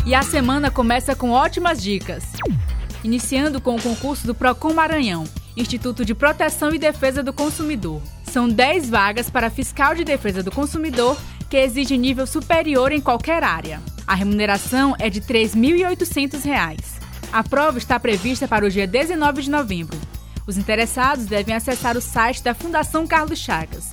E a semana começa com ótimas dicas. Iniciando com o concurso do Procon Maranhão, Instituto de Proteção e Defesa do Consumidor. São 10 vagas para fiscal de defesa do consumidor que exige nível superior em qualquer área. A remuneração é de R$ 3.800. A prova está prevista para o dia 19 de novembro. Os interessados devem acessar o site da Fundação Carlos Chagas,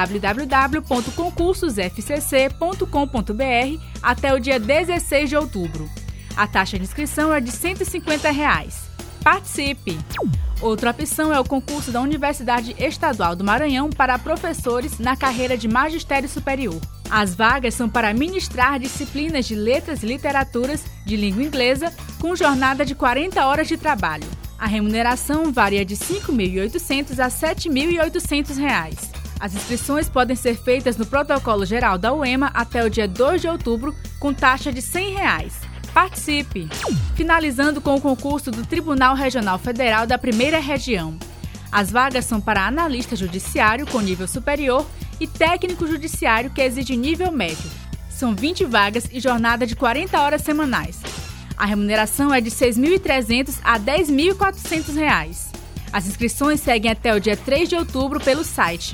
www.concursosfcc.com.br até o dia 16 de outubro. A taxa de inscrição é de R$ 150. Participe! Outra opção é o concurso da Universidade Estadual do Maranhão para professores na carreira de magistério superior. As vagas são para ministrar disciplinas de letras e literaturas de língua inglesa com jornada de 40 horas de trabalho. A remuneração varia de R$ 5.800 a R$ 7.800. As inscrições podem ser feitas no Protocolo Geral da UEMA até o dia 2 de outubro, com taxa de R$ 100. Participe! Finalizando com o concurso do Tribunal Regional Federal da Primeira Região. As vagas são para analista judiciário com nível superior e técnico judiciário que exige nível médio. São 20 vagas e jornada de 40 horas semanais. A remuneração é de R$ 6.300 a R$ 10.400. As inscrições seguem até o dia 3 de outubro pelo site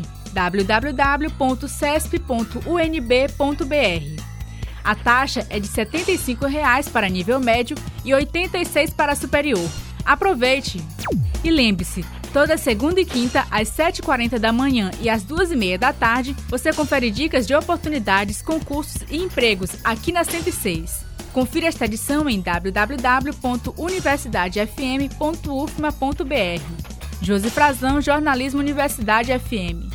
www.cesp.unb.br. A taxa é de R$ 75 para nível médio e R$ 86 para superior. Aproveite! E lembre-se, toda segunda e quinta, às 7h40 da manhã e às 2h30 da tarde, você confere dicas de oportunidades, concursos e empregos aqui na 106. Confira esta edição em www.universidadefm.ufma.br. Josi Frazão, Jornalismo Universidade FM.